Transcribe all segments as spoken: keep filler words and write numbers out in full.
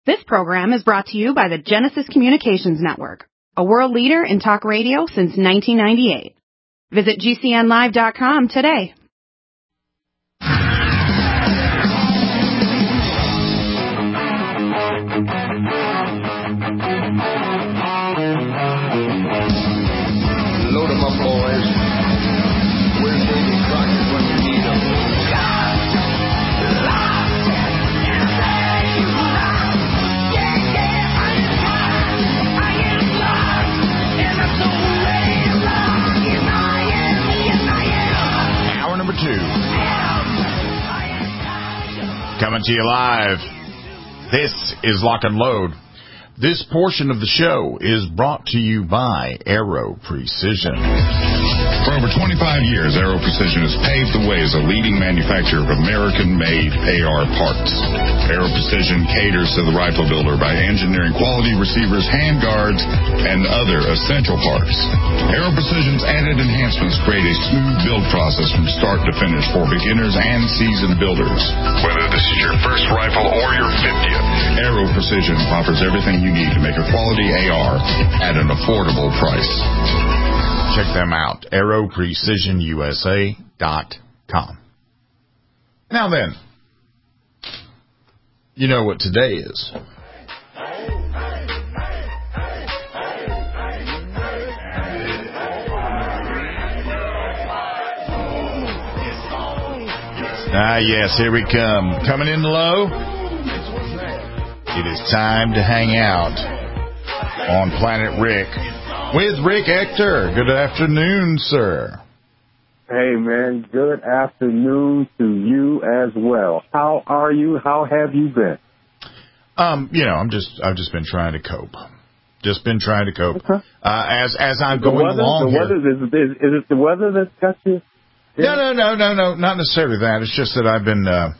This program is brought to you by the Genesis Communications Network, a world leader in talk radio since nineteen ninety-eight. Visit G C N live dot com today. Load 'em up, boys. Where's Davy Crockett when you need him? Hour number two. Coming to you live. This is Lock and Load. This portion of the show is brought to you by Aero Precision. For over twenty-five years, Aero Precision has paved the way as a leading manufacturer of American-made A R parts. Aero Precision caters to the rifle builder by engineering quality receivers, handguards, and other essential parts. Aero Precision's added enhancements create a smooth build process from start to finish for beginners and seasoned builders. Whether this is your first rifle or your fiftieth, Aero Precision offers everything you need to make a quality A R at an affordable price. Check them out, aero precision U S A dot com. Now then, you know what today is. Ah, yes, here we come. Coming in low. It is time to hang out on Planet Rick with Rick Ector. Good afternoon, sir. Hey, man. Good afternoon to you as well. How are you? How have you been? Um, you know, I'm just, I've just been trying to cope. Just been trying to cope. Okay. Uh, as as I'm the going weather, along the here. weather, is, is, is it the weather that's got you? Yeah. No, no, no, no, no. Not necessarily that. It's just that I've been. Uh,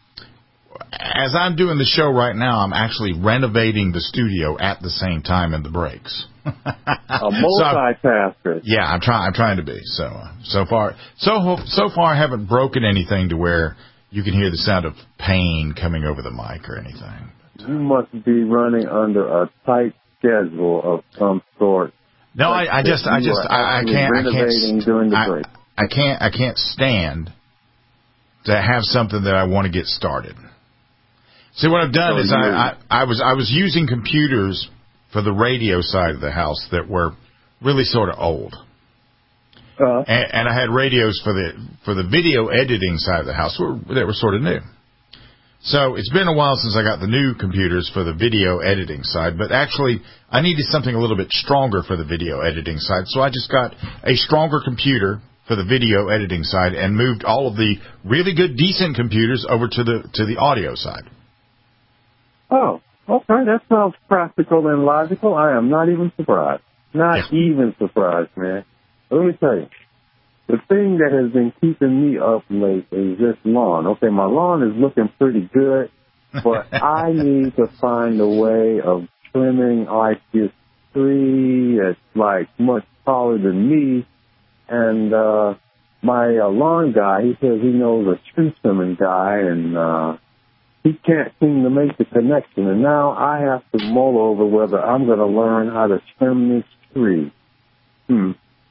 As I'm doing the show right now, I'm actually renovating the studio at the same time in the breaks. A multitasker. So yeah, I'm trying. I'm trying to be. So uh, so far, so so far, I haven't broken anything to where you can hear the sound of pain coming over the mic or anything. You must be running under a tight schedule of some sort. No, I, I just, I just, I, I can't, I can't, during the I, break. I can't, I can't stand to have something that I want to get started. See, what I've done So is you- I, I, I was I was using computers for the radio side of the house that were really sort of old, Uh, and, and I had radios for the for the video editing side of the house were, that were sort of new. So it's been a while since I got the new computers for the video editing side, but actually I needed something a little bit stronger for the video editing side, so I just got a stronger computer for the video editing side and moved all of the really good, decent computers over to the to the audio side. oh, okay. That sounds practical and logical. I am not even surprised. Not Yeah. even surprised, man. Let me tell you. The thing that has been keeping me up late is this lawn. Okay, my lawn is looking pretty good, but I need to find a way of trimming like this tree that's like much taller than me. And uh my uh, lawn guy, he says he knows a tree trimming guy, and uh he can't seem to make the connection. And now I have to mull over whether I'm going to learn how to trim this tree. Hmm.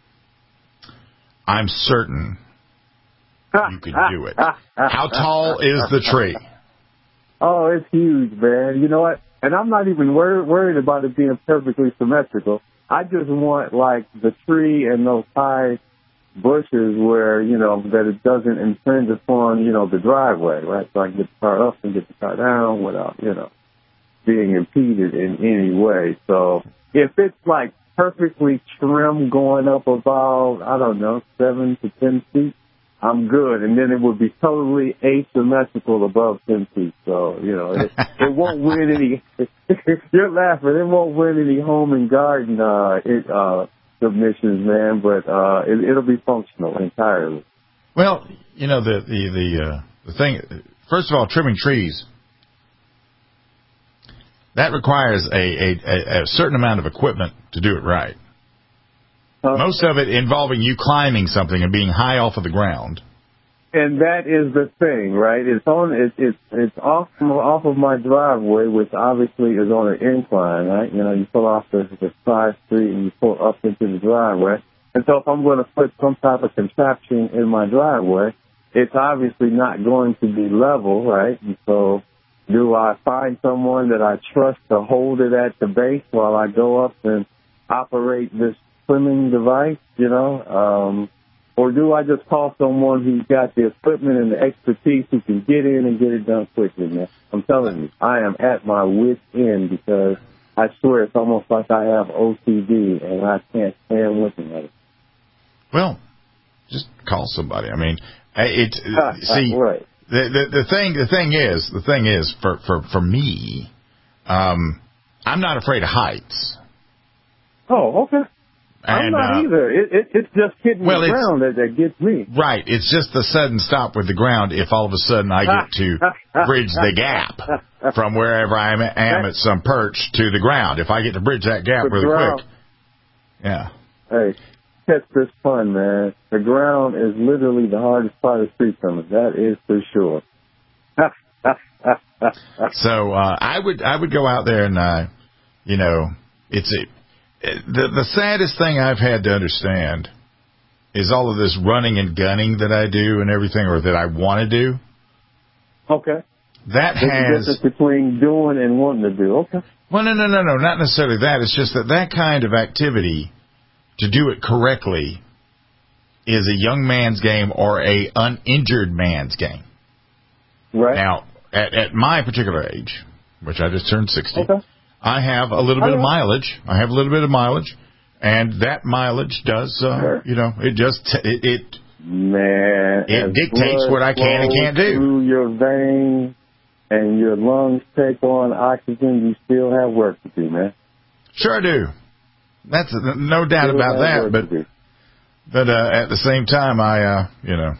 I'm certain you can do it. How tall is the tree? Oh, it's huge, man. You know what? And I'm not even wor- worried about it being perfectly symmetrical. I just want, like, the tree and those high bushes where, you know, that it doesn't infringe upon, you know, the driveway, right? So I can get the car up and get the car down without, you know, being impeded in any way. So if it's, like, perfectly trimmed going up about, I don't know, seven to ten feet, I'm good. And then it would be totally asymmetrical above ten feet. So, you know, it, it won't win any, you're laughing, it won't win any home and garden, uh, it, uh, submissions, man, but, uh, it, it'll be functional entirely. Well, you know, the, the, the, uh, the thing, first of all, trimming trees, that requires a, a, a certain amount of equipment to do it right. Uh, Most of it involving you climbing something and being high off of the ground. and that is the thing, right? It's on, it's it's it's off from, off of my driveway, which obviously is on an incline, right? You know, you pull off the, the side street and you pull up into the driveway. And so if I'm going to put some type of contraption in my driveway, it's obviously not going to be level, right? And so do I find someone that I trust to hold it at the base while I go up and operate this swimming device, you know? Um, or do I just call someone who's got the equipment and the expertise who can get in and get it done quickly, man? I'm telling you, I am at my wit's end because I swear it's almost like I have O C D and I can't stand looking at it. Well, just call somebody. I mean, it. See, right. the, the the thing the thing is the thing is for for for me, um, I'm not afraid of heights. Oh, okay. I'm And, not uh, either. It, it, it's just hitting well, the ground that, that gets me. Right. It's just the sudden stop with the ground if all of a sudden I get to bridge the gap from wherever I am, am at some perch to the ground. If I get to bridge that gap The really ground. quick. Yeah. Hey, catch this fun, man. The ground is literally the hardest part of tree trimming. That is for sure. So uh, I would I would go out there and, uh, you know, it's a, the the saddest thing I've had to understand is all of this running and gunning that I do and everything, or that I want to do. Okay. That There's a has difference between doing and wanting to do. Okay. well, no, no, no, no, not necessarily that. It's just that that kind of activity, to do it correctly, is a young man's game or a uninjured man's game. Right. Now, at, at my particular age, which I just turned sixty, Okay. I have a little bit of Okay. mileage. I have a little bit of mileage, and that mileage does, uh, Sure. you know, it just it, it Man, It as dictates blood what I can and flows can't do. Through your veins and your lungs take on oxygen, you still have work to do, man. sure do. That's no doubt Still about have that. work But to do. but uh, at the same time, I uh, you know,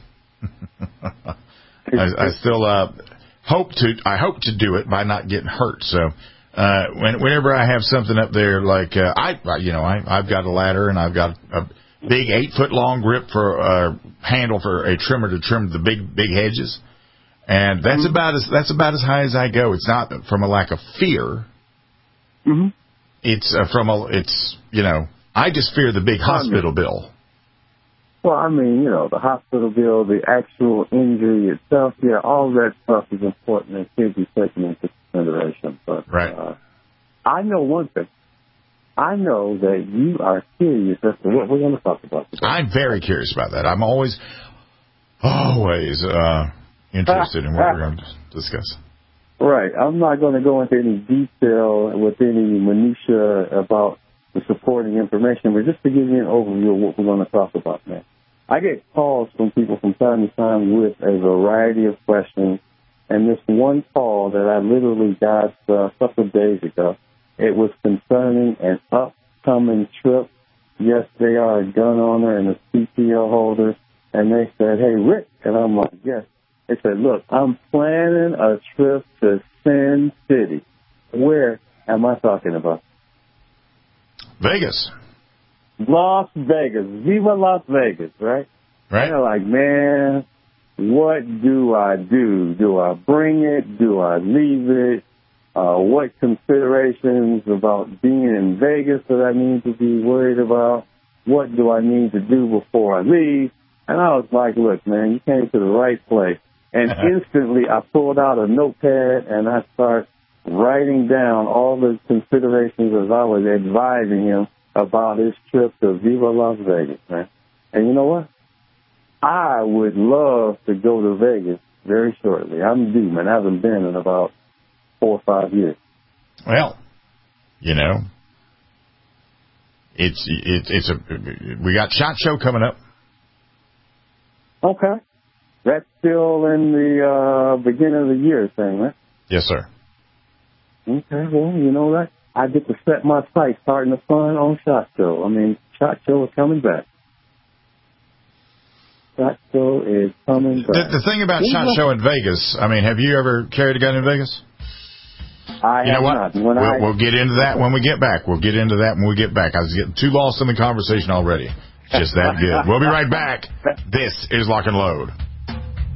I, I still uh, hope to I hope to do it by not getting hurt. So. Uh, when, whenever I have something up there, like, uh, I, you know, I, I've got a ladder and I've got a big eight foot long grip for a handle for a trimmer to trim the big, big hedges. And that's Mm-hmm. about as, that's about as high as I go. It's not from a lack of fear. Mm-hmm. It's uh, from a, it's, you know, I just fear the big hospital bill. Well, I mean, you know, the hospital bill, the actual injury itself, yeah, all that stuff is important and should be taken into consideration. But Right. uh, I know one thing. I know that you are curious as to what we're going to talk about today. I'm very curious about that. I'm always, always uh, interested in what we're going to discuss. Right. I'm not going to go into any detail with any minutia about the supporting information, but just to give you an overview of what we're going to talk about, man. I get calls from people from time to time with a variety of questions, and this one call that I literally got uh, a couple of days ago, it was concerning an upcoming trip. Yes, they are a gun owner and a C P O holder, and they said, hey, Rick, and I'm like, yes. They said, look, I'm planning a trip to Sin City. Where am I talking about? Vegas. Las Vegas. Viva Las Vegas, right? Right. They're like, man, what do I do? Do I bring it? Do I leave it? Uh, what considerations about being in Vegas that I need to be worried about? What do I need to do before I leave? And I was like, look, man, you came to the right place. And instantly I pulled out a notepad and I started writing down all the considerations as I was advising him about his trip to Viva Las Vegas, man. And you know what? I would love to go to Vegas very shortly. I'm due, man. I haven't been in about four or five years. Well, you know, it's it, it's a we got SHOT Show coming up. Okay. That's still in the uh, beginning of the year thing, right? Yes, sir. Okay, well, you know what? I get to set my sights starting the fun on SHOT Show. I mean, SHOT Show is coming back. SHOT Show is coming back. The, the thing about SHOT Show in Vegas, I mean, have you ever carried a gun in Vegas? I You know have what? not. When We'll, I, we'll get into that when we get back. We'll get into that when we get back. I was getting too lost in the conversation already. Just that good. We'll be right back. This is Lock and Load.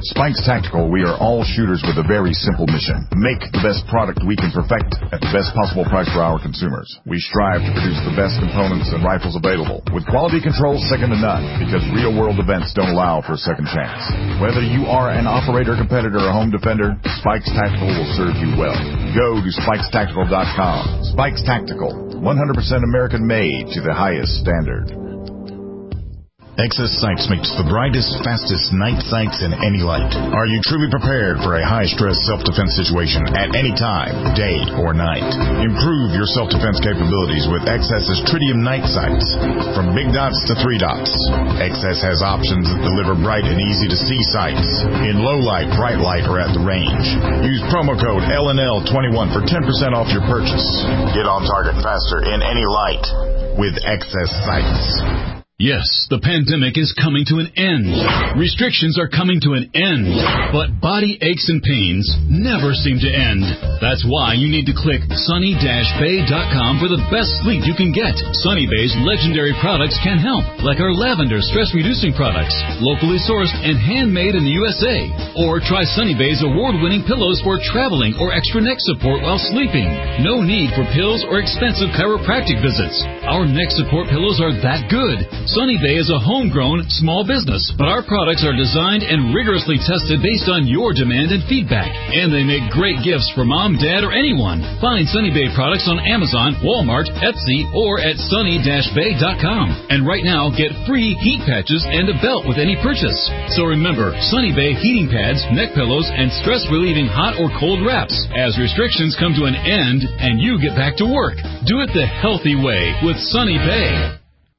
At Spikes Tactical, we are all shooters with a very simple mission. Make the best product we can perfect at the best possible price for our consumers. We strive to produce the best components and rifles available, with quality control second to none, because real-world events don't allow for a second chance. Whether you are an operator, competitor, or home defender, Spikes Tactical will serve you well. Go to spikes tactical dot com. Spikes Tactical, one hundred percent American-made to the highest standard. Excess Sights makes the brightest, fastest night sights in any light. Are you truly prepared for a high-stress self-defense situation at any time, day or night? Improve your self-defense capabilities with Excess's Tritium night sights. From big dots to three dots, Excess has options that deliver bright and easy-to-see sights in low light, bright light, or at the range. Use promo code L N L twenty-one for ten percent off your purchase. Get on target faster in any light with Excess Sights. Yes, the pandemic is coming to an end. Restrictions are coming to an end. But body aches and pains never seem to end. That's why you need to click sunny dash bay dot com for the best sleep you can get. Sunny Bay's legendary products can help, like our lavender stress-reducing products, locally sourced and handmade in the U S A. Or try Sunny Bay's award-winning pillows for traveling or extra neck support while sleeping. No need for pills or expensive chiropractic visits. Our neck support pillows are that good. Sunny Bay is a homegrown small business, but our products are designed and rigorously tested based on your demand and feedback. And they make great gifts for mom, dad, or anyone. Find Sunny Bay products on Amazon, Walmart, Etsy, or at sunny dash bay dot com. And right now, get free heat patches and a belt with any purchase. So remember, Sunny Bay heating pads, neck pillows, and stress-relieving hot or cold wraps. As restrictions come to an end and you get back to work, do it the healthy way with Sunny Bay.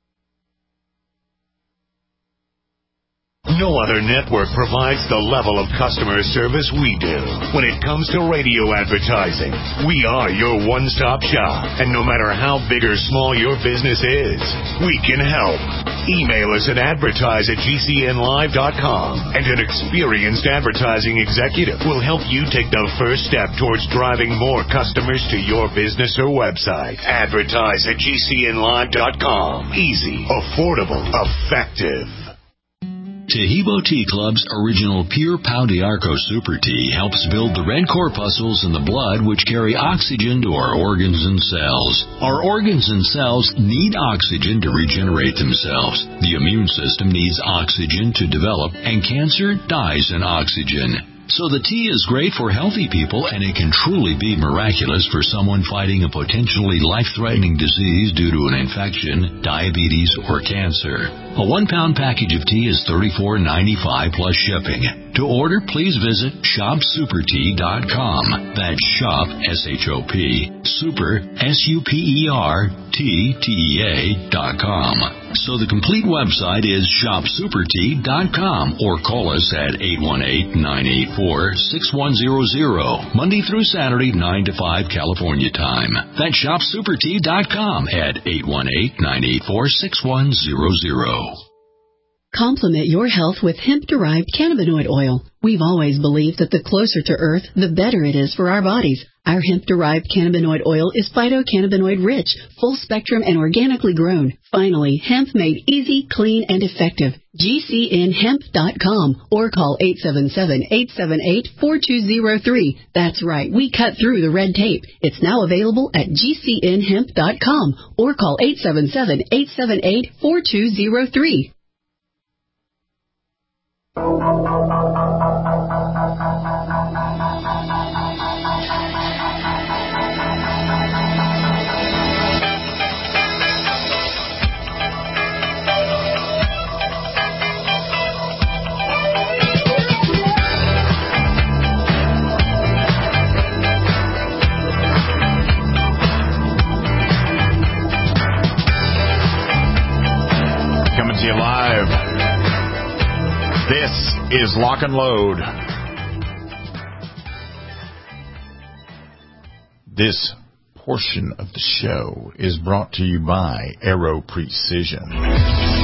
No other network provides the level of customer service we do. When it comes to radio advertising, we are your one-stop shop. And no matter how big or small your business is, we can help. Email us at advertise at g c n live dot com, and an experienced advertising executive will help you take the first step towards driving more customers to your business or website. Advertise at g c n live dot com. Easy, affordable, effective. Tahibo Tea Club's original Pure Pau d'Arco Super Tea helps build the red corpuscles in the blood which carry oxygen to our organs and cells. Our organs and cells need oxygen to regenerate themselves. The immune system needs oxygen to develop, and cancer dies in oxygen. So the tea is great for healthy people, and it can truly be miraculous for someone fighting a potentially life-threatening disease due to an infection, diabetes, or cancer. A one-pound package of tea is thirty-four ninety-five plus shipping. To order, please visit shop super tea dot com. That's shop, S H O P, super, S U P E R, T, T E A, dot com. So the complete website is shop super tea dot com, or call us at eight one eight, nine eight four, six one zero zero, Monday through Saturday, nine to five California time. That's shop super tea dot com at eight one eight, nine eight four, six one zero zero. Complement your health with hemp-derived cannabinoid oil. We've always believed that the closer to Earth, the better it is for our bodies. Our hemp-derived cannabinoid oil is phytocannabinoid-rich, full-spectrum, and organically grown. Finally, hemp made easy, clean, and effective. G C N hemp dot com or call eight seven seven, eight seven eight, four two zero three. That's right, we cut through the red tape. It's now available at G C N hemp dot com or call eight seven seven, eight seven eight, four two zero three. Coming to you live. This is Lock and Load. This portion of the show is brought to you by Aero Precision.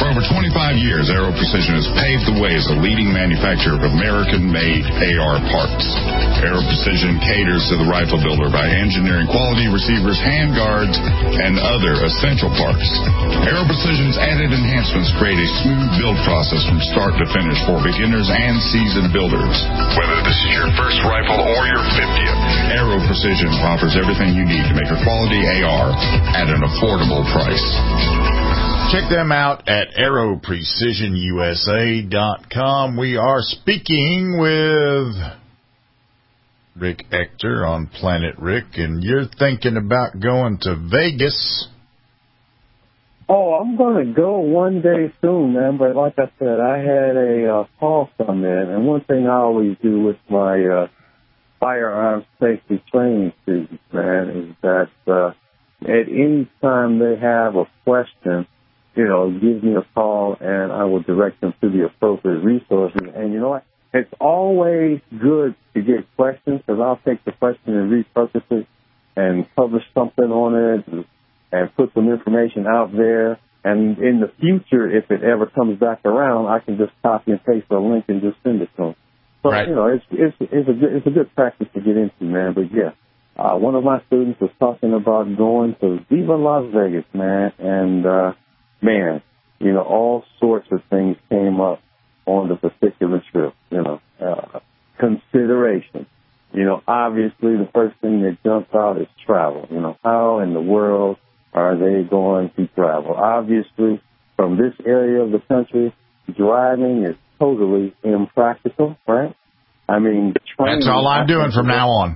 For over twenty-five years, Aero Precision has paved the way as a leading manufacturer of American-made A R parts. Aero Precision caters to the rifle builder by engineering quality receivers, handguards, and other essential parts. Aero Precision's added enhancements create a smooth build process from start to finish for beginners and seasoned builders. Whether this is your first rifle or your fiftieth, Aero Precision offers everything you need to make a quality A R at an affordable price. Check them out at aero precision u s a dot com. We are speaking with Rick Ector on Planet Rick, and you're thinking about going to Vegas. Oh, I'm going to go one day soon, man. But like I said, I had a uh, call come in, and one thing I always do with my uh, firearms safety training students, man, is that uh, at any time they have a question, you know, give me a call, and I will direct them to the appropriate resources. And you know what? It's always good to get questions, because I'll take the question and repurpose it and publish something on it and, and put some information out there. And in the future, if it ever comes back around, I can just copy and paste a link and just send it to them. So, right. you know, it's, it's, it's, a good, it's a good practice to get into, man. But, yeah, uh, one of my students was talking about going to Viva Las Vegas, man, and, uh, man, you know, all sorts of things came up on the particular trip, you know, uh, consideration. You know, obviously the first thing that jumps out is travel. You know, how in the world are they going to travel? Obviously, from this area of the country, driving is totally impractical, right? I mean, that's all I'm doing from now on.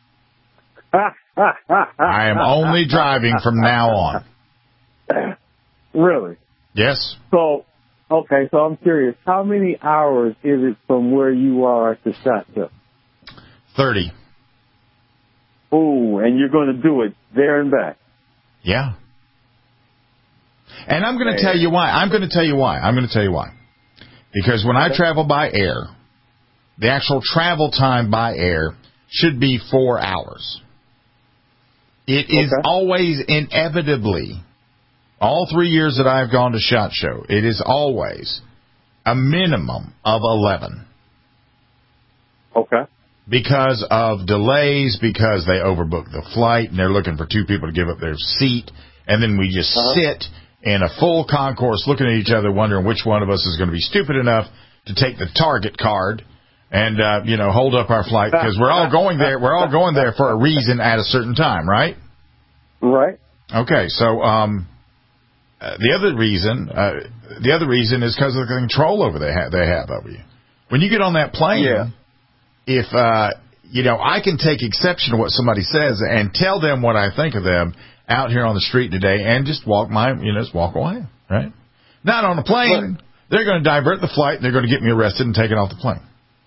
I am only driving from now on. Really? Yes. So, okay, so I'm curious, how many hours is it from where you are to SHOT Show? thirty. Ooh, and you're going to do it there and back. Yeah. And I'm going to tell you why. I'm going to tell you why. I'm going to tell you why. Because when I travel by air, the actual travel time by air should be four hours. It is okay. always inevitably, all three years that I've gone to SHOT Show, it is always a minimum of eleven. Okay. Because of delays, because they overbook the flight, and they're looking for two people to give up their seat, and then we just uh-huh. sit in a full concourse looking at each other, wondering which one of us is going to be stupid enough to take the Target card and, uh, you know, hold up our flight, because we're all going there. We're all going there for a reason at a certain time, right? Right. Okay, so um, uh, the other reason, uh, the other reason is because of the control over they have they have over you. When you get on that plane, yeah. if uh, you know, I can take exception to what somebody says and tell them what I think of them out here on the street today, and just walk my, you know, just walk away, right? Not on the plane. Right. They're going to divert the flight, and they're going to get me arrested and taken off the plane.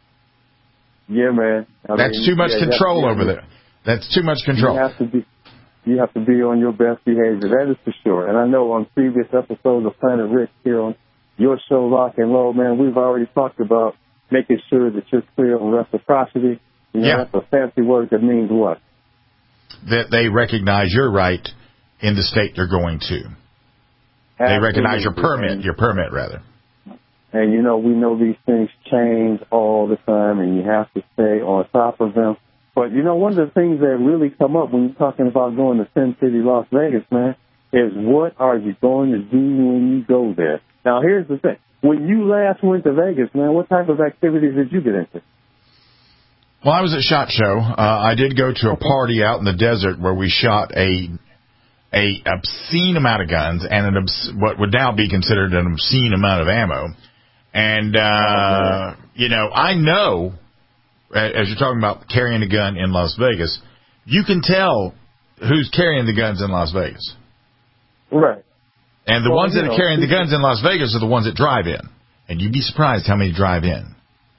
Yeah, man. I That's mean, too much yeah, control over there. That's too much control. You have to be, you have to be on your best behavior. That is for sure. And I know on previous episodes of Planet Rick here on your show, Rock and Roll, man, we've already talked about making sure that you're clear on reciprocity. You know, yeah. That's a fancy word that means what? That they recognize your right in the state they're going to. Absolutely. They recognize your permit, your permit rather. And, you know, we know these things change all the time, and you have to stay on top of them. But, you know, one of the things that really come up when you're talking about going to Sin City, Las Vegas, man, is what are you going to do when you go there? Now, here's the thing. When you last went to Vegas, man, what type of activities did you get into? Well, I was at SHOT Show. Uh, I did go to a party out in the desert where we shot a a obscene amount of guns and an obs- what would now be considered an obscene amount of ammo. And, uh, you know, I know, as you're talking about carrying a gun in Las Vegas, you can tell who's carrying the guns in Las Vegas. Right. And the well, ones that know, are carrying the guns in Las Vegas are the ones that drive in. And you'd be surprised how many drive in.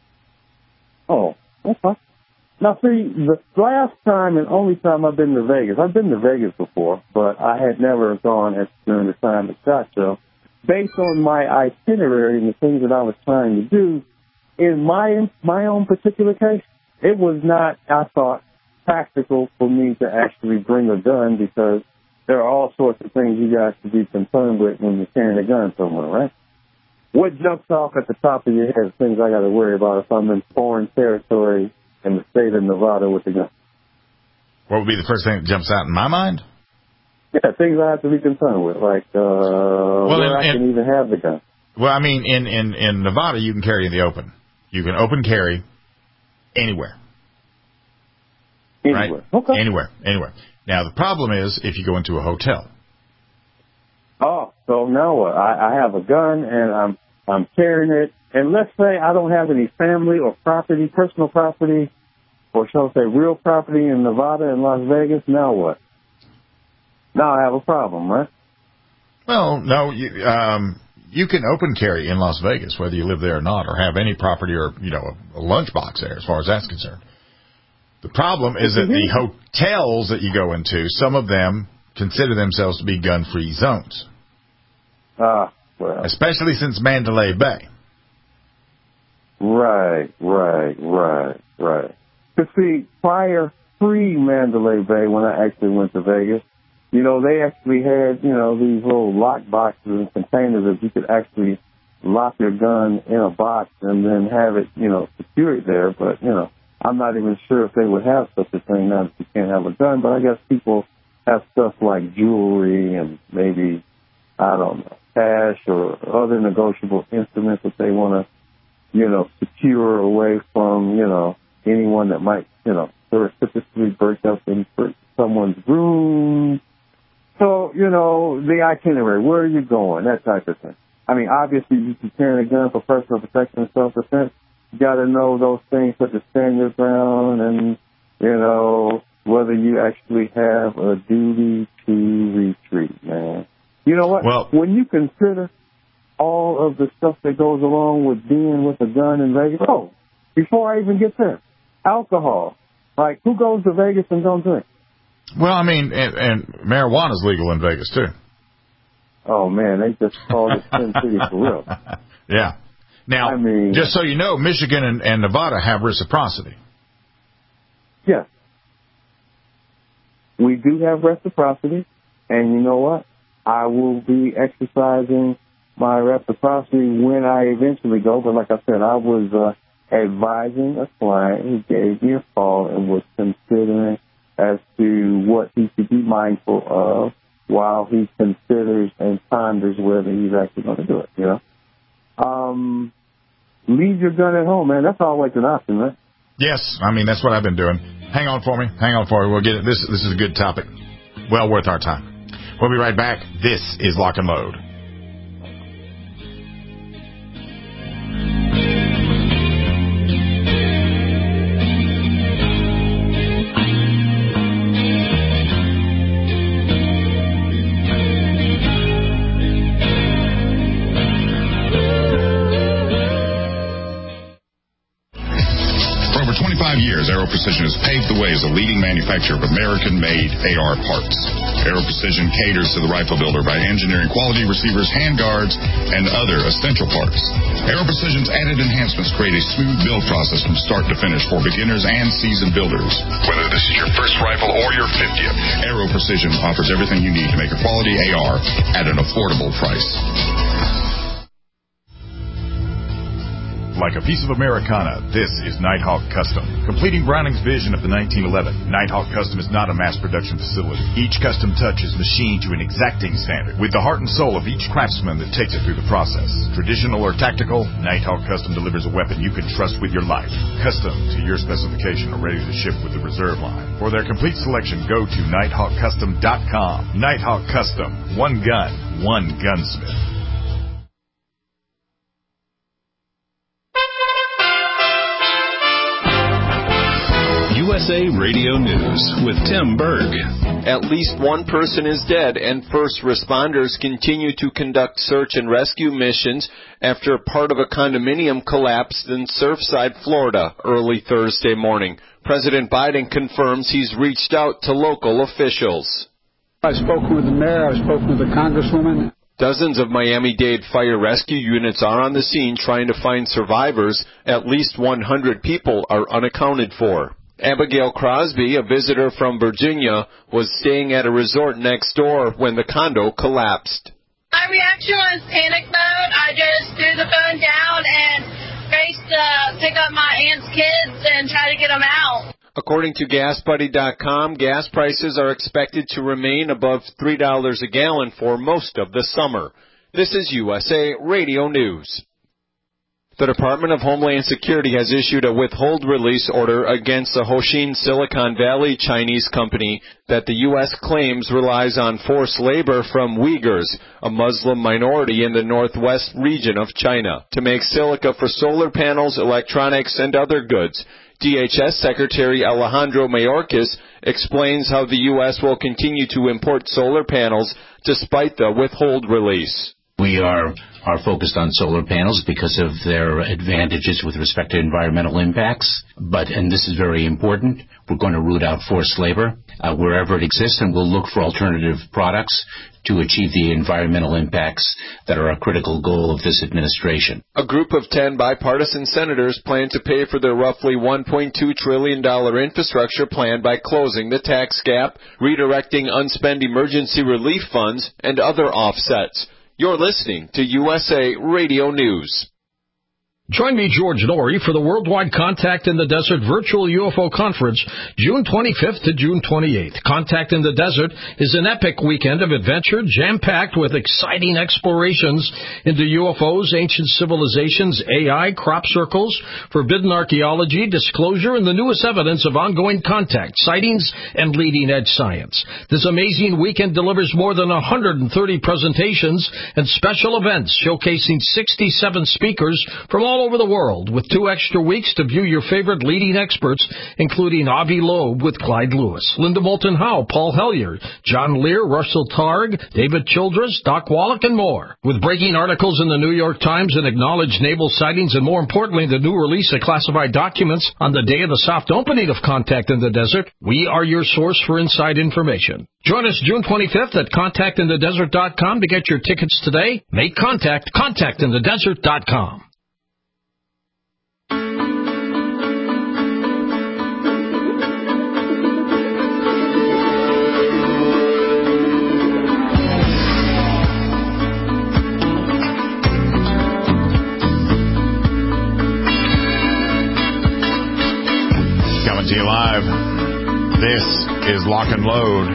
Oh, okay. Now, see, the last time and only time I've been to Vegas, I've been to Vegas before, but I had never gone at, during the time at SHOT Show. Based on my itinerary and the things that I was trying to do, in my my own particular case, it was not, I thought, practical for me to actually bring a gun, because there are all sorts of things you guys should be concerned with when you're carrying a gun somewhere, right? what jumps off at the top of your head, things I got to worry about if I'm in foreign territory in the state of Nevada with a gun? What would be the first thing that jumps out in my mind? Yeah, things I have to be concerned with, like uh, well, where and, I can and, even have the gun. Well, I mean, in, in, in Nevada, you can carry in the open. You can open carry anywhere. Anywhere. Right? Okay. Anywhere. Anywhere. Now, the problem is if you go into a hotel. Oh, so now what? I, I have a gun, and I'm I'm carrying it. And let's say I don't have any family or property, personal property, or shall I say real property in Nevada and Las Vegas. Now what? Now I have a problem, right? Well, no, you, um, you can open carry in Las Vegas, whether you live there or not, or have any property or, you know, a, a lunchbox there, as far as that's concerned. The problem is that the hotels that you go into, some of them consider themselves to be gun-free zones. Ah, well. Especially since Mandalay Bay. Right, right, right, right. But see, prior, pre-Mandalay Bay, when I actually went to Vegas, you know, they actually had, you know, these little lock boxes and containers that you could actually lock your gun in a box and then have it, you know, secured there. But, you know, I'm not even sure if they would have such a thing now that you can't have a gun. But I guess people have stuff like jewelry and maybe, I don't know, cash or other negotiable instruments that they want to, you know, secure away from, you know, anyone that might, you know, surreptitiously break up in someone's room. So, you know, the itinerary, where are you going, that type of thing. I mean, obviously, you can carry a gun for personal protection and self-defense. You got to know those things such as stand your ground and, you know, whether you actually have a duty to retreat, man. You know what? Well, when you consider all of the stuff that goes along with being with a gun in Vegas, oh, before I even get there, alcohol. Like, who goes to Vegas and don't drink? Well, I mean, and, and marijuana's legal in Vegas, too. Oh, man, they just called it Sin City for real. Yeah. Now, I mean, just so you know, Michigan and, and Nevada have reciprocity. Yes. We do have reciprocity, and you know what? I will be exercising my reciprocity when I eventually go, but like I said, I was uh, advising a client who gave me a call and was considering as to what he should be mindful of while he considers and ponders whether he's actually going to do it, you know? Um, leave your gun at home, man. That's always an option, right? Yes, I mean, that's what I've been doing. Hang on for me. Hang on for me. We'll get it. This, this is a good topic. Well worth our time. We'll be right back. This is Lock and Load. Years, Aero Precision has paved the way as a leading manufacturer of American-made A R parts. Aero Precision caters to the rifle builder by engineering quality receivers, handguards, and other essential parts. Aero Precision's added enhancements create a smooth build process from start to finish for beginners and seasoned builders. Whether this is your first rifle or your fiftieth, Aero Precision offers everything you need to make a quality A R at an affordable price. Like a piece of Americana, this is Nighthawk Custom. Completing Browning's vision of the nineteen eleven, Nighthawk Custom is not a mass production facility. Each custom touch is machined to an exacting standard, with the heart and soul of each craftsman that takes it through the process. Traditional or tactical, Nighthawk Custom delivers a weapon you can trust with your life. Custom to your specification or ready to ship with the reserve line. For their complete selection, go to nighthawk custom dot com. Nighthawk Custom. One gun, one gunsmith. U S A Radio News with Tim Berg. At least one person is dead, and first responders continue to conduct search and rescue missions after part of a condominium collapsed in Surfside, Florida, early Thursday morning. President Biden confirms he's reached out to local officials. I've spoken with the mayor. I've spoken with the congresswoman. Dozens of Miami-Dade fire rescue units are on the scene trying to find survivors. At least one hundred people are unaccounted for. Abigail Crosby, a visitor from Virginia, was staying at a resort next door when the condo collapsed. My reaction was panic mode. I just threw the phone down and raced to pick up my aunt's kids and try to get them out. According to gas buddy dot com, gas prices are expected to remain above three dollars a gallon for most of the summer. This is U S A Radio News. The Department of Homeland Security has issued a withhold release order against the Hoshin Silicon Valley Chinese company that the U S claims relies on forced labor from Uyghurs, a Muslim minority in the northwest region of China, to make silica for solar panels, electronics, and other goods. D H S Secretary Alejandro Mayorkas explains how the U S will continue to import solar panels despite the withhold release. We are are focused on solar panels because of their advantages with respect to environmental impacts. But, and this is very important, we're going to root out forced labor uh, wherever it exists, and we'll look for alternative products to achieve the environmental impacts that are a critical goal of this administration. A group of ten bipartisan senators plan to pay for their roughly one point two trillion dollars infrastructure plan by closing the tax gap, redirecting unspent emergency relief funds, and other offsets. You're listening to U S A Radio News. Join me, George Norrie, for the Worldwide Contact in the Desert Virtual U F O Conference, June twenty-fifth to June twenty-eighth. Contact in the Desert is an epic weekend of adventure, jam-packed with exciting explorations into U F Os, ancient civilizations, A I, crop circles, forbidden archaeology, disclosure, and the newest evidence of ongoing contact, sightings, and leading-edge science. This amazing weekend delivers more than one hundred thirty presentations and special events showcasing sixty-seven speakers from all over the world, with two extra weeks to view your favorite leading experts, including Avi Loeb with Clyde Lewis, Linda Moulton Howe, Paul Hellyer, John Lear, Russell Targ, David Childress, Doc Wallach, and more. With breaking articles in the New York Times and acknowledged naval sightings, and more importantly, the new release of classified documents on the day of the soft opening of Contact in the Desert, we are your source for inside information. Join us June twenty-fifth at contact in the desert dot com to get your tickets today. Make contact, contact in the desert dot com. To you live. This is Lock and Load.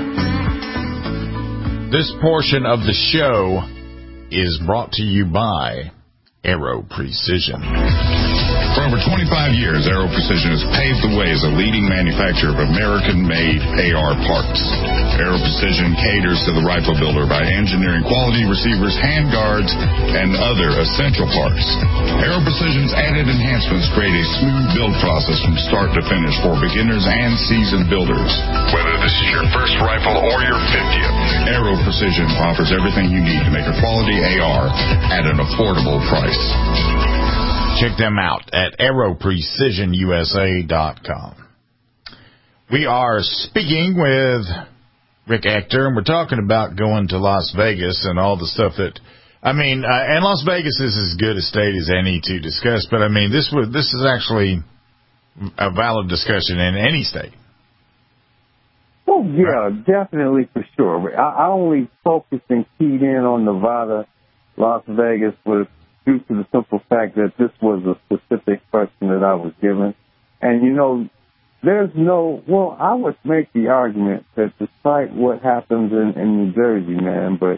This portion of the show is brought to you by Aero Precision. For over twenty-five years, Aero Precision has paved the way as a leading manufacturer of American-made A R parts. Aero Precision caters to the rifle builder by engineering quality receivers, handguards, and other essential parts. Aero Precision's added enhancements create a smooth build process from start to finish for beginners and seasoned builders. Whether this is your first rifle or your fiftieth, Aero Precision offers everything you need to make a quality A R at an affordable price. Check them out at aero precision U S A dot com. We are speaking with Rick Ector, and we're talking about going to Las Vegas and all the stuff that, I mean, uh, and Las Vegas is as good a state as any to discuss, but I mean, this would, this is actually a valid discussion in any state. Oh, yeah, definitely for sure. I, I only focused and keyed in on Nevada, Las Vegas was due to the simple fact that this was a specific question that I was given. And, you know, there's no, well, I would make the argument that despite what happens in, in New Jersey, man, but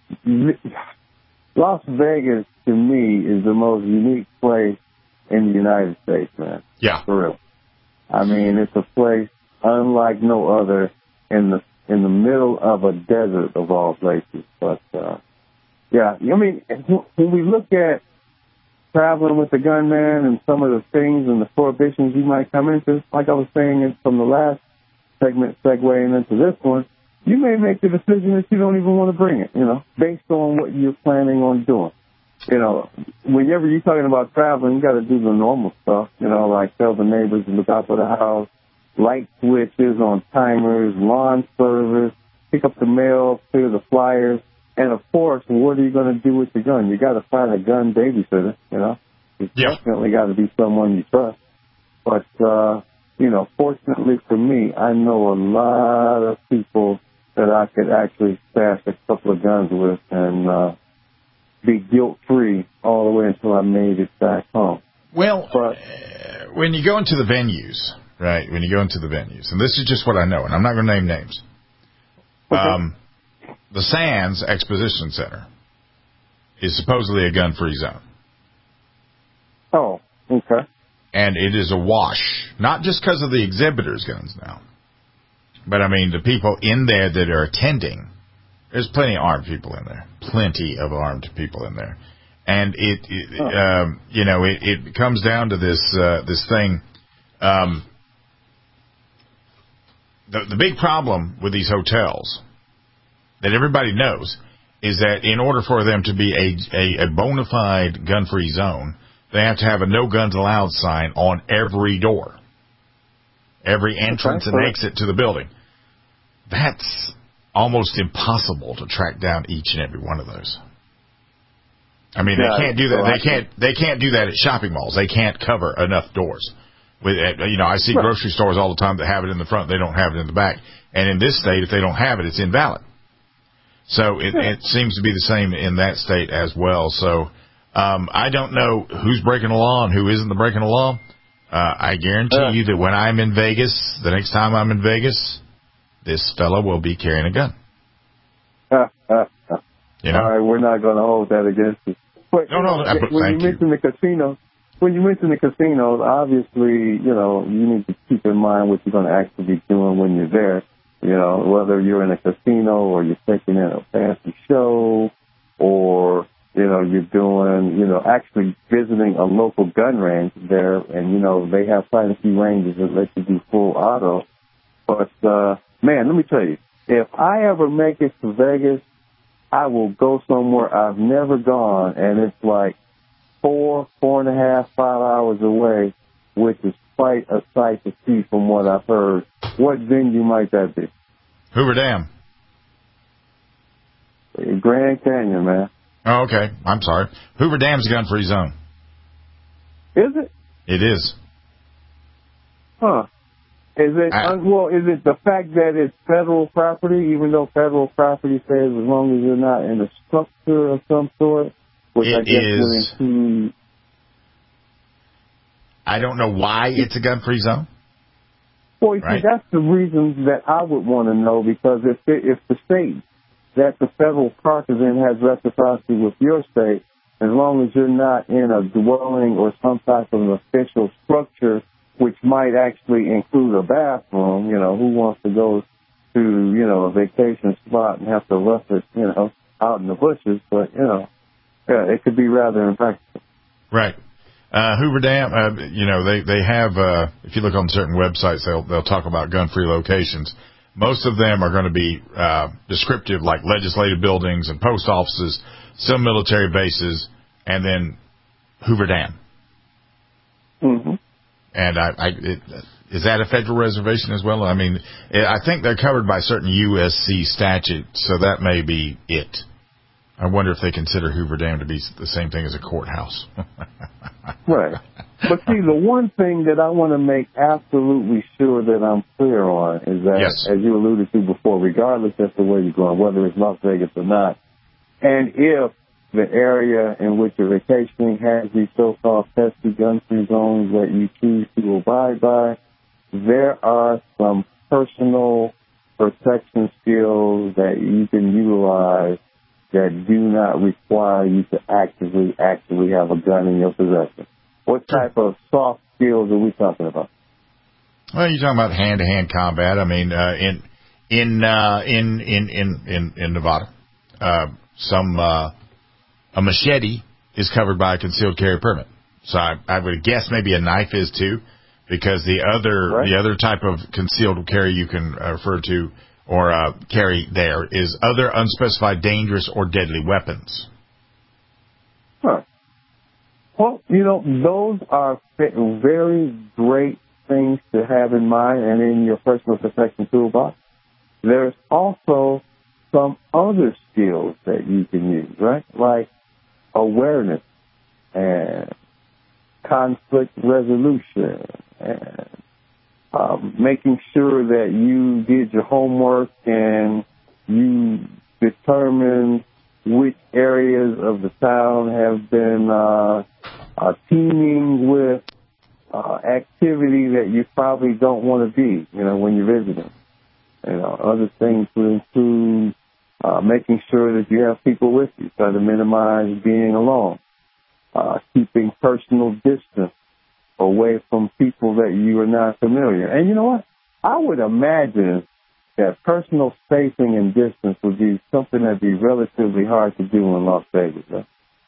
Las Vegas, to me, is the most unique place in the United States, man. Yeah. For real. I mean, it's a place unlike no other in the in the middle of a desert of all places. But, uh, yeah, I mean, when we look at traveling with the gunman and some of the things and the prohibitions you might come into, like I was saying from the last segment, segueing into this one, you may make the decision that you don't even want to bring it, you know, based on what you're planning on doing. You know, whenever you're talking about traveling, you got to do the normal stuff, you know, like tell the neighbors to look out for the house, light switches on timers, lawn service, pick up the mail, clear the flyers. And, of course, what are you going to do with your gun? You got to find a gun babysitter, you know. It's yeah. definitely got to be someone you trust. But, uh, you know, fortunately for me, I know a lot of people that I could actually stash a couple of guns with. And, uh, be guilt-free all the way until I made it back home. Well, but, uh, when you go into the venues, right, when you go into the venues, and this is just what I know, and I'm not going to name names, okay. um, the Sands Exposition Center is supposedly a gun-free zone. Oh, okay. And it is a wash, not just because of the exhibitors' guns now, but, I mean, the people in there that are attending, there's plenty of armed people in there, plenty of armed people in there. And it, it oh. um, you know, it, it comes down to this uh, this thing. Um, the the big problem with these hotels that everybody knows is that in order for them to be a a, a bona fide gun-free zone, they have to have a no guns allowed sign on every door, every entrance okay. and exit to the building. That's almost impossible to track down each and every one of those. I mean, yeah, they can't do that. They can't. They can't do that at shopping malls. They can't cover enough doors. With you know, I see right. grocery stores all the time that have it in the front. They don't have it in the back. And in this state, if they don't have it, it's invalid. So it, yeah. it seems to be the same in that state as well. So um, I don't know who's breaking the law and who isn't the breaking the law. Uh, I guarantee uh, you that when I'm in Vegas, the next time I'm in Vegas, this fellow will be carrying a gun. Uh, uh, uh. You know? All right, we're not going to hold that against you. But, no, no, you know, I, when thank you mention the casino, when you mention the casinos, obviously, you know, you need to keep in mind what you're going to actually be doing when you're there. You know, whether you're in a casino or you're taking in a fancy show or, you know, you're doing, you know, actually visiting a local gun range there. And, you know, they have quite a few ranges that let you do full auto. But, uh, man, let me tell you, if I ever make it to Vegas, I will go somewhere I've never gone, and it's like four, four and a half, five hours away, which is quite a sight to see from what I've heard. What venue might that be? Hoover Dam. Grand Canyon, man. Oh, okay. I'm sorry. Hoover Dam's a gun-free zone. Is it? It is. Huh. Is it, I, well, is it the fact that it's federal property, even though federal property says as long as you're not in a structure of some sort, which I guess is, would include... I don't know why it's a gun-free zone. Well, you right? see, that's the reason that I would want to know, because if it, if the state that the federal park is in has reciprocity with your state, as long as you're not in a dwelling or some type of an official structure, which might actually include a bathroom, you know, who wants to go to, you know, a vacation spot and have to rough it, you know, out in the bushes, but, you know, yeah, it could be rather impractical. Right. Uh, Hoover Dam, uh, you know, they, they have, uh, if you look on certain websites, they'll, they'll talk about gun-free locations. Most of them are going to be, uh, descriptive, like legislative buildings and post offices, some military bases, and then Hoover Dam. Mm-hmm. And I, I it, is that a federal reservation as well? I mean, I think they're covered by certain U S C statutes, so that may be it. I wonder if they consider Hoover Dam to be the same thing as a courthouse. Right. But see, the one thing that I want to make absolutely sure that I'm clear on is that, yes. as you alluded to before, regardless as to where you're going, whether it's Las Vegas or not, and if the area in which you're vacationing has these so-called pesky gun-free zones that you choose to abide by, there are some personal protection skills that you can utilize that do not require you to actively, actually have a gun in your possession. What type of soft skills are we talking about? Well, you're talking about hand-to-hand combat. I mean, uh, in in uh, in in in in, in Nevada, uh, some uh, a machete is covered by a concealed carry permit. So I, I would guess maybe a knife is too, because the other right. the other type of concealed carry you can uh, refer to or uh, carry there is other unspecified dangerous or deadly weapons. Huh. Well, you know, those are very great things to have in mind and in your personal protection toolbox. There's also some other skills that you can use, right? Like awareness and conflict resolution and um, making sure that you did your homework and you determined which areas of the town have been uh, uh, teeming with uh, activity that you probably don't want to be, you know, when you're visiting. You know, other things would include uh, making sure that you have people with you, try to minimize being alone, uh, keeping personal distance away from people that you are not familiar. And you know what? I would imagine that personal spacing and distance would be something that'd be relatively hard to do in Las Vegas. Huh?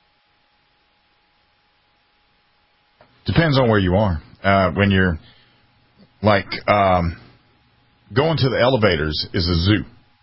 Depends on where you are. Uh, when you're, like, um, going to the elevators is a zoo.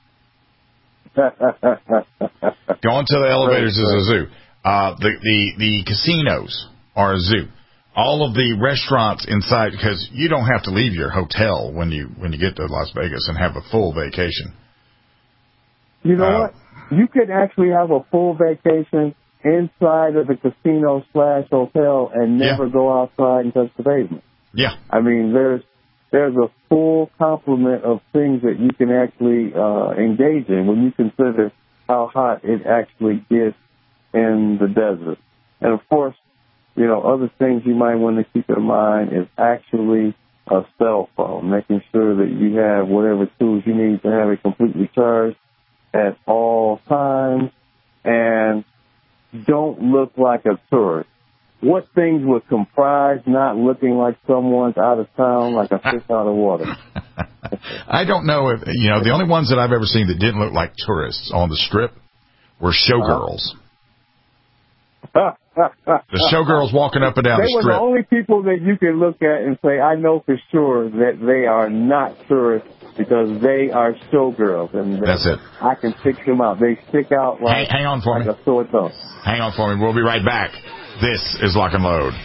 Going to the elevators is a zoo. Uh, the, the, the casinos are a zoo. All of the restaurants inside, because you don't have to leave your hotel when you when you get to Las Vegas and have a full vacation. You know uh, what? You could actually have a full vacation inside of the casino slash hotel and never yeah. go outside and touch the pavement. Yeah. I mean, there's there's a full complement of things that you can actually uh, engage in when you consider how hot it actually gets in the desert. And, of course, you know, other things you might want to keep in mind is actually a cell phone, making sure that you have whatever tools you need to have it completely charged at all times, and don't look like a tourist. What things would comprise not looking like someone's out of town, like a fish out of water? I don't know if, you know, the only ones that I've ever seen that didn't look like tourists on the Strip were showgirls. Uh-huh. The showgirls walking up and down they the strip. They were the only people that you can look at and say, I know for sure that they are not tourists because they are showgirls. And that's it. I can pick them out. They stick out like, hang, hang on for like me. a sore thumb. Hang on for me. We'll be right back. This is Lock and Load.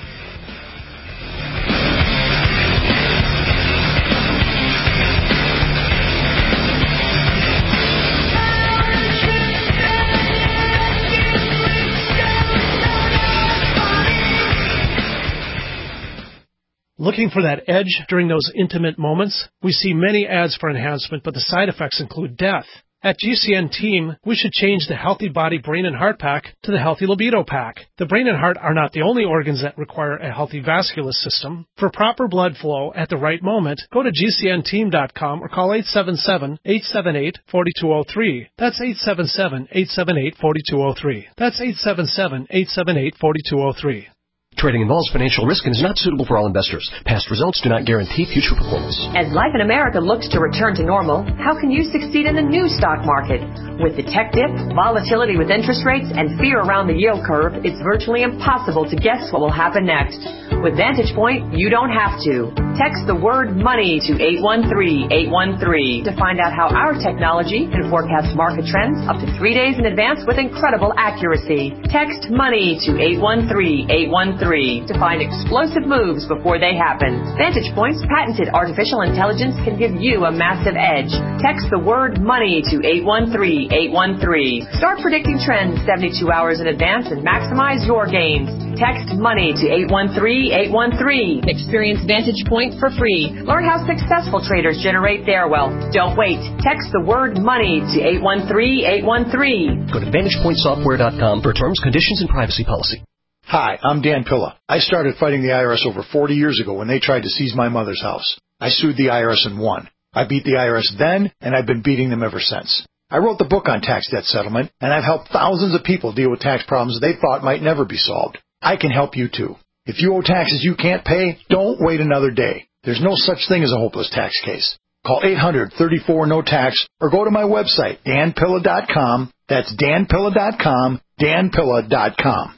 Looking for that edge during those intimate moments? We see many ads for enhancement, but the side effects include death. At G C N Team, we should change the Healthy Body, Brain, and Heart Pack to the Healthy Libido Pack. The brain and heart are not the only organs that require a healthy vascular system. For proper blood flow at the right moment, go to G C N team dot com or call eight seven seven, eight seven eight, four two zero three. That's eight seven seven, eight seven eight, four two zero three. That's eight seven seven, eight seven eight, four two zero three. Trading involves financial risk and is not suitable for all investors. Past results do not guarantee future performance. As life in America looks to return to normal, how can you succeed in the new stock market? With the tech dip, volatility with interest rates, and fear around the yield curve, it's virtually impossible to guess what will happen next. With Vantage Point, you don't have to. Text the word money to eight one three, eight one three to find out how our technology can forecast market trends up to three days in advance with incredible accuracy. Text money to eight one three, eight one three to find explosive moves before they happen. Vantage Point's patented artificial intelligence can give you a massive edge. Text the word money to eight one three, eight one three. Start predicting trends seventy-two hours in advance and maximize your gains. Text money to eight one three, eight one three. Experience Vantage Point for free. Learn how successful traders generate their wealth. Don't wait. Text the word money to eight one three, eight one three. Go to vantage point software dot com for terms, conditions, and privacy policy. Hi, I'm Dan Pilla. I started fighting the I R S over forty years ago when they tried to seize my mother's house. I sued the I R S and won. I beat the I R S then, and I've been beating them ever since. I wrote the book on tax debt settlement, and I've helped thousands of people deal with tax problems they thought might never be solved. I can help you too. If you owe taxes you can't pay, don't wait another day. There's no such thing as a hopeless tax case. Call eight hundred, thirty-four, no tax or go to my website, dan pilla dot com. That's dan pilla dot com, dan pilla dot com.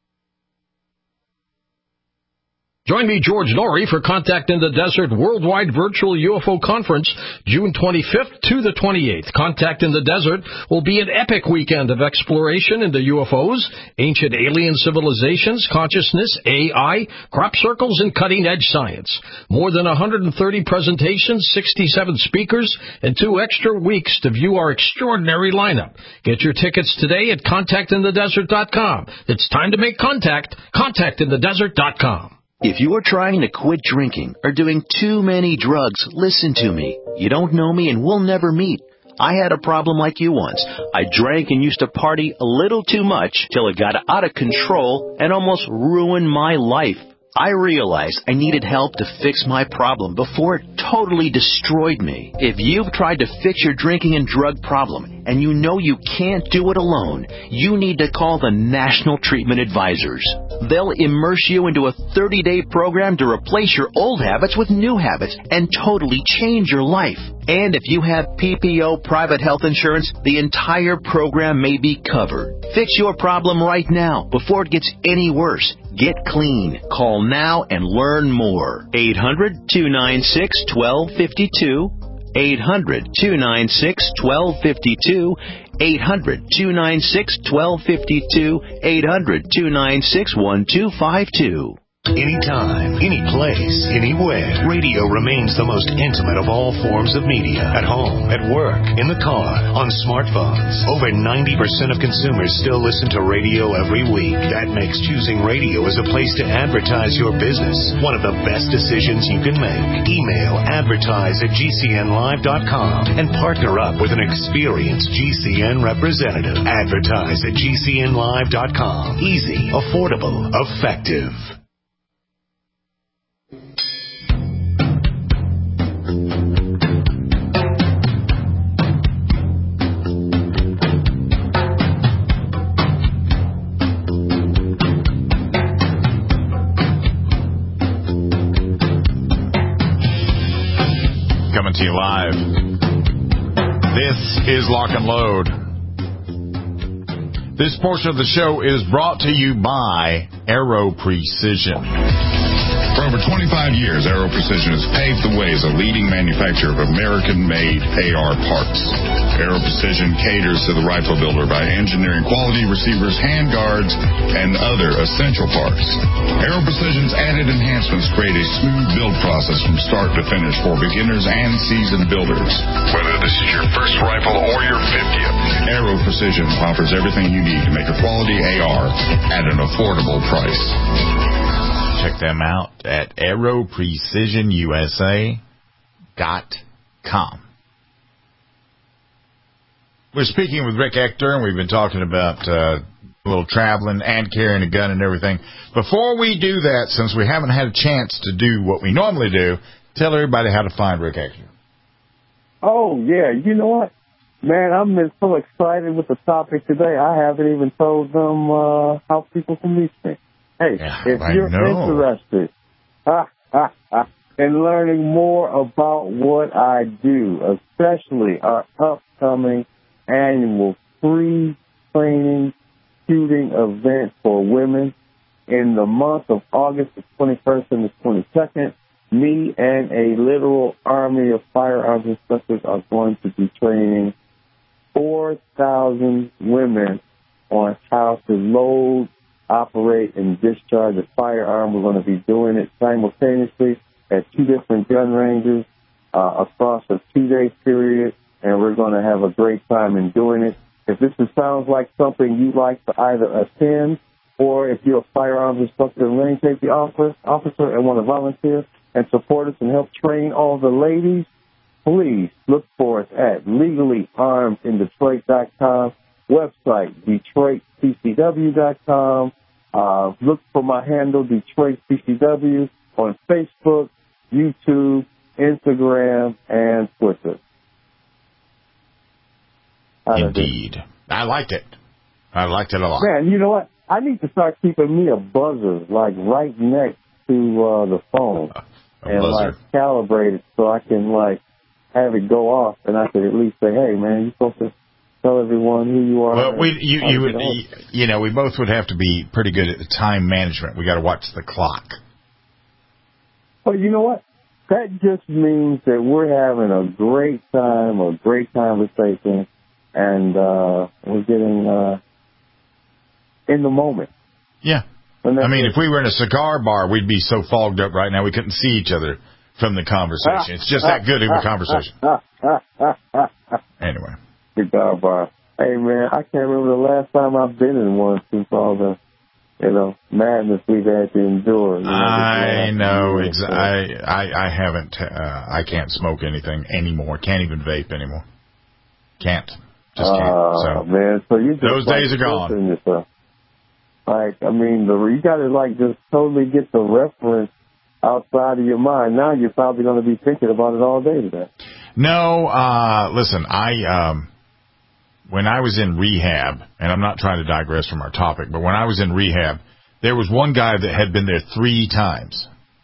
Join me, George Norrie, for Contact in the Desert Worldwide Virtual U F O Conference, June twenty-fifth to the twenty-eighth. Contact in the Desert will be an epic weekend of exploration into U F Os, ancient alien civilizations, consciousness, A I, crop circles, and cutting-edge science. More than one hundred thirty presentations, sixty-seven speakers, and two extra weeks to view our extraordinary lineup. Get your tickets today at contact in the desert dot com. It's time to make contact. contact in the desert dot com. If you are trying to quit drinking or doing too many drugs, listen to me. You don't know me and we'll never meet. I had a problem like you once. I drank and used to party a little too much till it got out of control and almost ruined my life. I realized I needed help to fix my problem before it totally destroyed me. If you've tried to fix your drinking and drug problem and you know you can't do it alone, you need to call the National Treatment Advisors. They'll immerse you into a thirty-day program to replace your old habits with new habits and totally change your life. And if you have P P O private health insurance, the entire program may be covered. Fix your problem right now before it gets any worse. Get clean. Call now and learn more. eight hundred, two nine six, one two five two. eight hundred, two nine six, one two five two. eight hundred, two nine six, one two five two. eight hundred, two nine six, one two five two. Anytime, any place, anywhere, radio remains the most intimate of all forms of media. At home, at work, in the car, on smartphones. Over ninety percent of consumers still listen to radio every week. That makes choosing radio as a place to advertise your business one of the best decisions you can make. Email advertise at G C N live dot com and partner up with an experienced G C N representative. Advertise at G C N live dot com. Easy, affordable, effective. Coming to you live. This is Lock and Load. This portion of the show is brought to you by Aero Precision. For over twenty-five years, Aero Precision has paved the way as a leading manufacturer of American-made A R parts. Aero Precision caters to the rifle builder by engineering quality receivers, handguards, and other essential parts. Aero Precision's added enhancements create a smooth build process from start to finish for beginners and seasoned builders. Whether this is your first rifle or your fiftieth, Aero Precision offers everything you need to make a quality A R at an affordable price. Check them out at aero precision U S A dot com. We're speaking with Rick Ector, and we've been talking about uh, a little traveling and carrying a gun and everything. Before we do that, since we haven't had a chance to do what we normally do, tell everybody how to find Rick Ector. Oh, yeah. You know what? Man, I'm so excited with the topic today. I haven't even told them uh, how people can reach me. Hey, yeah, if I you're know. interested ha, ha, ha, in learning more about what I do, especially our upcoming annual free training shooting event for women in the month of August, the twenty-first and the twenty-second, me and a literal army of firearms instructors are going to be training four thousand women on how to load, operate, and discharge a firearm. We're going to be doing it simultaneously at two different gun ranges uh, across a two-day period, and we're going to have a great time in doing it. If this is, sounds like something you'd like to either attend, or if you're a firearms instructor and range safety officer, officer and want to volunteer and support us and help train all the ladies, please look for us at legally armed in detroit dot com, website detroit p c w dot com. Uh, look for my handle, Detroit P C W, on Facebook, YouTube, Instagram, and Twitter. Indeed. I liked it. I liked it a lot. Man, you know what? I need to start keeping me a buzzer, like, right next to uh, the phone. and, buzzer. like, calibrate it so I can, like, have it go off, and I can at least say, hey, man, you're supposed to tell everyone who you are. Well, we, you, you, would, you know, we both would have to be pretty good at the time management. We got to watch the clock. Well, you know what? That just means that we're having a great time, a great conversation, and uh, we're getting uh, in the moment. Yeah. I mean, if we were in a cigar bar, we'd be so fogged up right now we couldn't see each other from the conversation. It's just that good of a conversation. Anyway. Cigar bar. Hey, man, I can't remember the last time I've been in one since all the, you know, madness we've had to endure. You know, I know. Exa- I, I, I haven't, uh, I can't smoke anything anymore. Can't even vape anymore. Can't. Just can't. Uh, So man, so you just those like days are gone. pushing yourself. Like, I mean, the, you got to like just totally get the reference outside of your mind. Now you're probably going to be thinking about it all day today. No, uh, listen, I, um, when I was in rehab, and I'm not trying to digress from our topic, but when I was in rehab, there was one guy that had been there three times.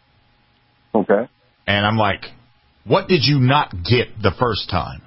Okay. And I'm like, what did you not get the first time?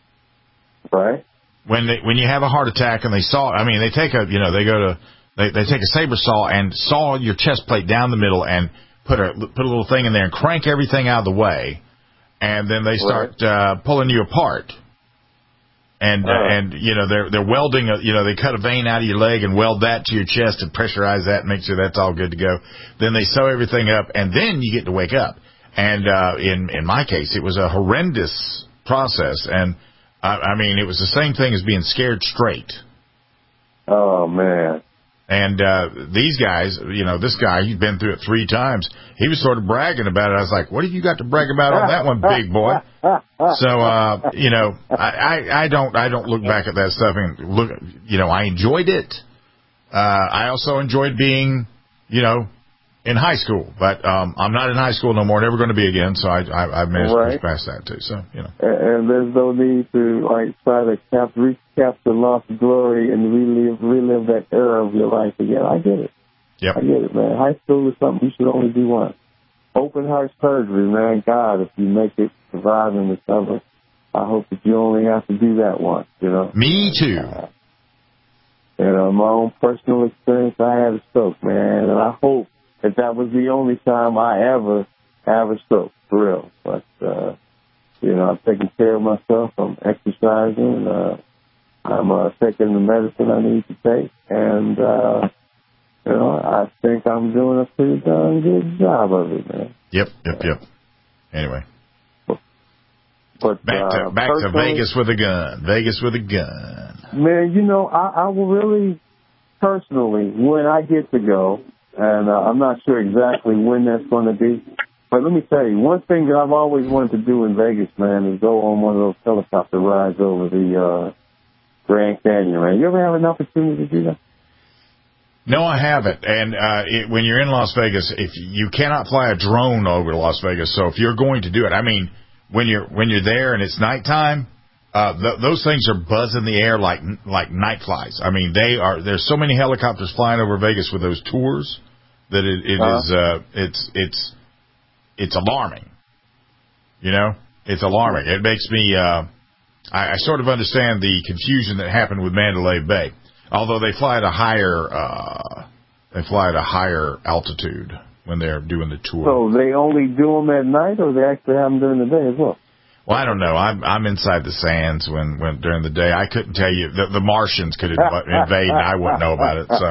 Right. When they, when you have a heart attack and they saw, I mean, they take a, you know, they go to, they, they take a saber saw and saw your chest plate down the middle and put a, put a little thing in there and crank everything out of the way. And then they start, right. uh, pulling you apart. And, uh, uh, and, you know, they're, they're welding, a, you know, they cut a vein out of your leg and weld that to your chest and pressurize that and make sure that's all good to go. Then they sew everything up and then you get to wake up. And, uh, in, in my case, it was a horrendous process. And, I, I mean, it was the same thing as being scared straight. Oh, man. And, uh, these guys, you know, this guy, he'd been through it three times. He was sort of bragging about it. I was like, what have you got to brag about on that one, big boy? So, uh, you know, I, I, I don't, I don't look back at that stuff and look, you know, I enjoyed it. Uh, I also enjoyed being, you know, in high school, but, um, I'm not in high school no more, never going to be again. So I, I, I've managed right. to push past that too. So, you know. And, and there's no need to like try to cap, recap the lost glory and relive, relive that era of your life again. I get it. Yep. I get it, man. High school is something you should only do once. Open heart surgery, man. God, if you make it, survive and recover, I hope that you only have to do that once, you know. Me too. Uh, you know, my own personal experience, I had a stroke, man, and I hope that that was the only time I ever have a stroke, for real. But, uh, you know, I'm taking care of myself. I'm exercising. Uh, I'm uh, taking the medicine I need to take. And, uh, you know, I think I'm doing a pretty darn good job of it, man. Yep, yep, yep. Anyway. But, back to, uh, back to Vegas with a gun. Vegas with a gun. Man, you know, I, I will really, personally, when I get to go, and uh, I'm not sure exactly when that's going to be. But let me tell you, one thing that I've always wanted to do in Vegas, man, is go on one of those helicopter rides over the uh, Grand Canyon, man. You ever have an opportunity to do that? No, I haven't. And uh, it, when you're in Las Vegas, if you cannot fly a drone over to Las Vegas, so if you're going to do it, I mean, when you're when you're there and it's nighttime, uh, th- those things are buzzing the air like like night flies. I mean, they are. There's so many helicopters flying over Vegas with those tours that it, it uh-huh. is uh, it's it's it's alarming. You know, it's alarming. It makes me. Uh, I, I sort of understand the confusion that happened with Mandalay Bay, although they fly at a higher uh, they fly at a higher altitude when they're doing the tour. So they only do them at night, or they actually have them during the day as well? Well, I don't know. I'm I'm inside the sands when, when during the day. I couldn't tell you. The, the Martians could inv- invade, and I wouldn't know about it. So,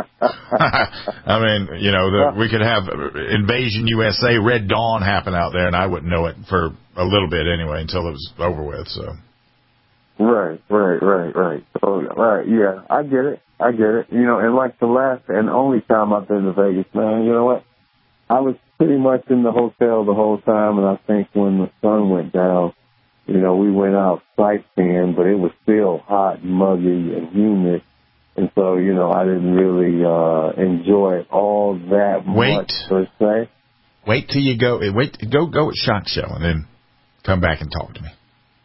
I mean, you know, the, we could have Invasion U S A, Red Dawn happen out there, and I wouldn't know it for a little bit anyway until it was over with. So. Right, right, right, right. So, right, yeah, I get it. I get it. You know, and like the last and only time I've been to Vegas, man, you know what? I was pretty much in the hotel the whole time, and I think when the sun went down, you know, we went out sightseeing, but it was still hot and muggy and humid. And so, you know, I didn't really uh, enjoy all that wait. much, per se. Wait till you go, wait, go, go at SHOT Show and then come back and talk to me.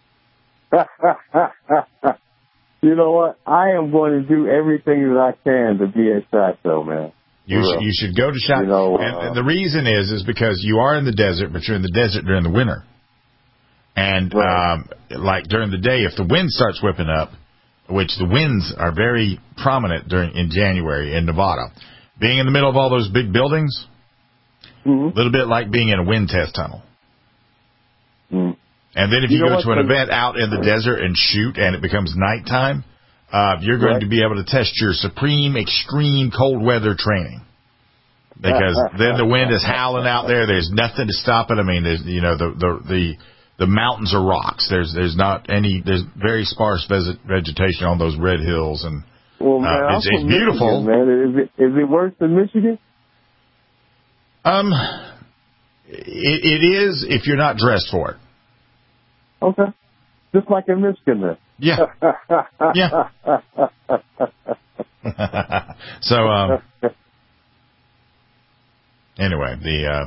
You know what? I am going to do everything that I can to be at SHOT Show, man. You sh- you should go to SHOT. You know, uh, and the reason is is because you are in the desert, but you're in the desert during the winter. And right. um, like during the day, if the wind starts whipping up, which the winds are very prominent during in January in Nevada, being in the middle of all those big buildings, a mm-hmm. little bit like being in a wind test tunnel. Mm. And then if you, you go to an event out in the desert and shoot, and it becomes nighttime. Uh, you're going right. to be able to test your supreme, extreme cold weather training, because then the wind is howling out there. There's nothing to stop it. I mean, there's, you know, the, the, the, the mountains are rocks. There's, there's not any, there's very sparse vegetation on those red hills. And, well, man, uh, it's, it's beautiful. Michigan, man. Is it, is it worse than Michigan? Um, it, it is if you're not dressed for it. Okay. Just like in Michigan then. Yeah. Yeah. So, um, anyway, the, uh,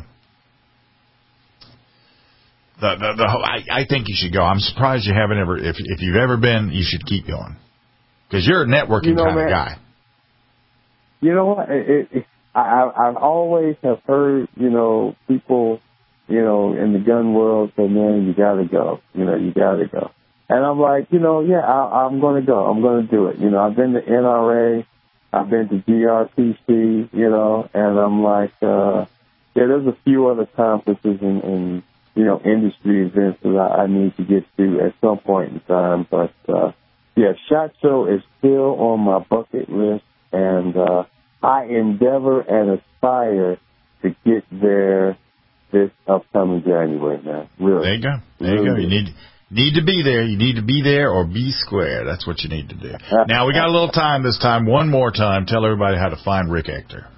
the, the, the, I, I think you should go. I'm surprised you haven't ever, if, if you've ever been, you should keep going. Because you're a networking You know, kind man, of guy. You know what? It, it, it, I, I've always have heard, you know, people, you know, in the gun world say, man, you got to go. You know, you got to go. And I'm like, you know, yeah, I, I'm going to go. I'm going to do it. You know, I've been to N R A. I've been to G R P C, you know, and I'm like, uh, yeah, there's a few other conferences and, and you know, industry events that I, I need to get to at some point in time. But, uh, yeah, SHOT Show is still on my bucket list, and uh, I endeavor and aspire to get there this upcoming January, man. Really. There you go. There you really. go. You need need to be there. You need to be there or be square. That's what you need to do. Now, we got a little time this time. One more time. Tell everybody how to find Rick Ector.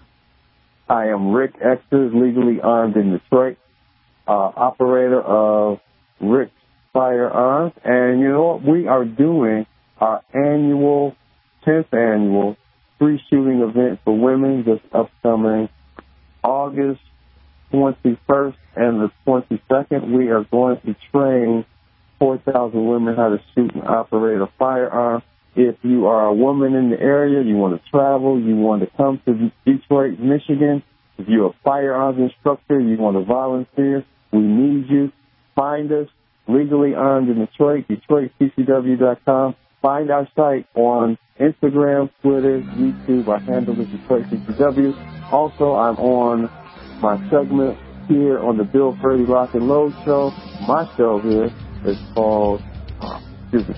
I am Rick Ector, legally armed in Detroit, uh, operator of Rick's Firearms. And you know what? We are doing our annual, tenth annual free shooting event for women this upcoming August twenty-first and the twenty-second. We are going to train four thousand women how to shoot and operate a firearm. If you are a woman in the area, you want to travel, you want to come to Detroit, Michigan, if you're a firearms instructor, you want to volunteer, we need you. Find us, Legally Armed in Detroit, Detroit C C W dot com. Find our site on Instagram, Twitter, YouTube. Our handle is Detroit C C W. Also, I'm on my segment here on the Bill Purdy Lock and Load Show. My show here is called, uh, excuse me,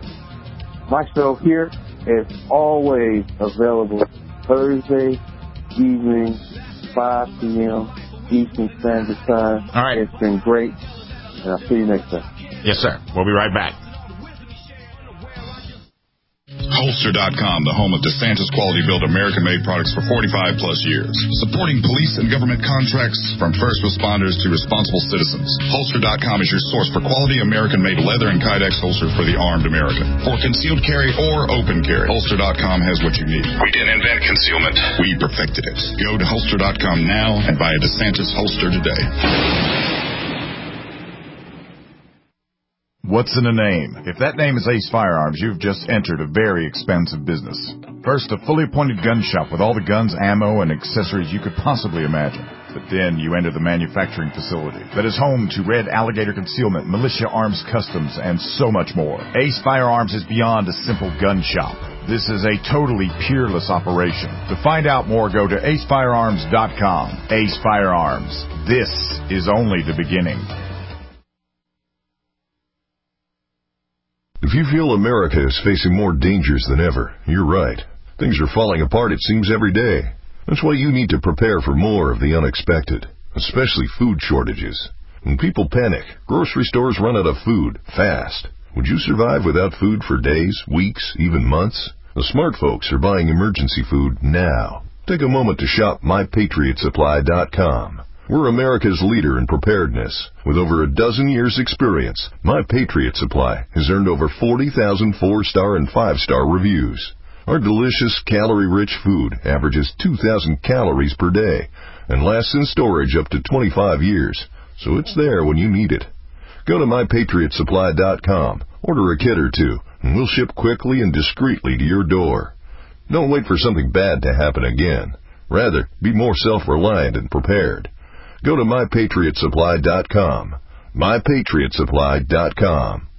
my show here is always available Thursday evening, five p.m. Eastern Standard Time. All right. It's been great, and I'll see you next time. Yes, sir. We'll be right back. Holster dot com, the home of DeSantis quality built American-made products for forty-five plus years. Supporting police and government contracts from first responders to responsible citizens. Holster dot com is your source for quality American-made leather and Kydex holsters for the armed American. For concealed carry or open carry, Holster dot com has what you need. We didn't invent concealment. We perfected it. Go to Holster dot com now and buy a DeSantis holster today. What's in a name? If that name is Ace Firearms, you've just entered a very expensive business. First, a fully appointed gun shop with all the guns, ammo, and accessories you could possibly imagine. But then you enter the manufacturing facility that is home to Red Alligator Concealment, Militia Arms Customs, and so much more. Ace Firearms is beyond a simple gun shop. This is a totally peerless operation. To find out more, go to ace firearms dot com. Ace Firearms. This is only the beginning. If you feel America is facing more dangers than ever, you're right. Things are falling apart, it seems, every day. That's why you need to prepare for more of the unexpected, especially food shortages. When people panic, grocery stores run out of food fast. Would you survive without food for days, weeks, even months? The smart folks are buying emergency food now. Take a moment to shop my patriot supply dot com. We're America's leader in preparedness. With over a dozen years' experience, My Patriot Supply has earned over forty thousand four-star and five-star reviews. Our delicious, calorie-rich food averages two thousand calories per day and lasts in storage up to twenty-five years, so it's there when you need it. Go to my patriot supply dot com, order a kit or two, and we'll ship quickly and discreetly to your door. Don't wait for something bad to happen again. Rather, be more self-reliant and prepared. Go to my patriot supply dot com. my patriot supply dot com.